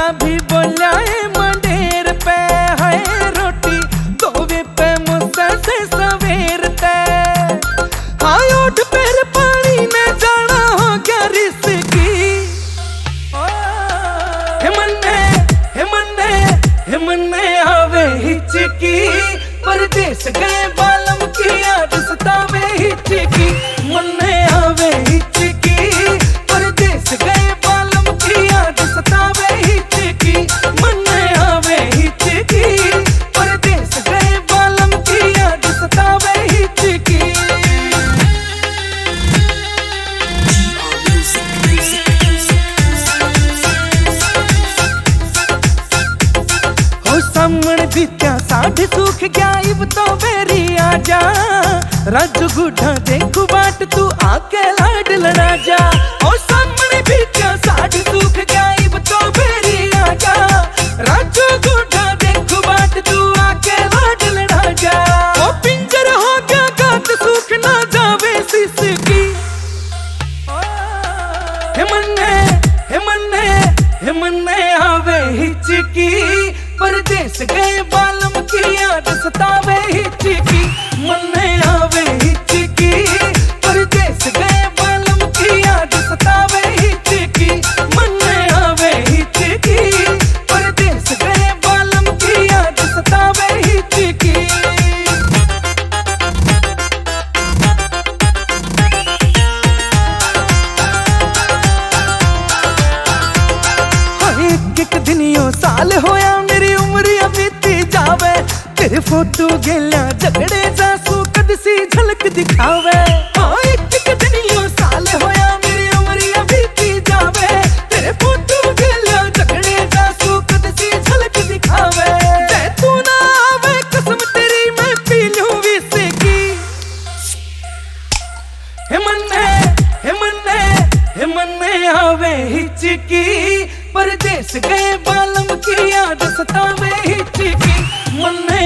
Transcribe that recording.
भी बोला है मंडेर पे है रोटी दोवे पे मुझसे से सवेर ते हाँ उठ पैर पानी में जाना हो क्या रिस्की हिमने आवे हिचकी परदेश गए बालम की याद सतावे हिचकी मन्ने आवे हिचकी परदेश गए बालम की याद सतावे हिचकी मन्ने आवे हिचकी परदेश गए बालम की याद सतावे हिचकी सामने बीत्या साढ़े सूख गया इब तो मेरी आजा राजू गुढ़ा देखू बाट तू आके लाड लड़ा जा ओ सामने बीत्या साढ़े सूख गया इब तो मेरी आजा राजू गुढ़ा देखू बाट तू आके लाड लड़ा जा ओ पिंजर हो गया गात सूख ना जावे सिसकी हिमने आवे हिचकी परदेश गए बालम की याद सतावे हिचकी मन्ने आवे हिचकी परदेश गए बालम की याद सतावे हिचकी मन्ने आवे हिचकी परदेश गए बालम की याद सतावे हिचकी एक दिनियों साल होया मेरी उम्र बीती जावे तेरे फोटो गेला झगड़े जासू कद सी झलक दिखावे हाँ एक दिनियों साल होया मेरी उम्र बीती जावे तेरे फोटो गेला झगड़े जासू कद सी झलक दिखावे तू ना आवे कसम तेरी मैं पी लूं विस्की हिमने आवे हिचकी परदेश गए बालम की याद सतावे हिचकी मन्ने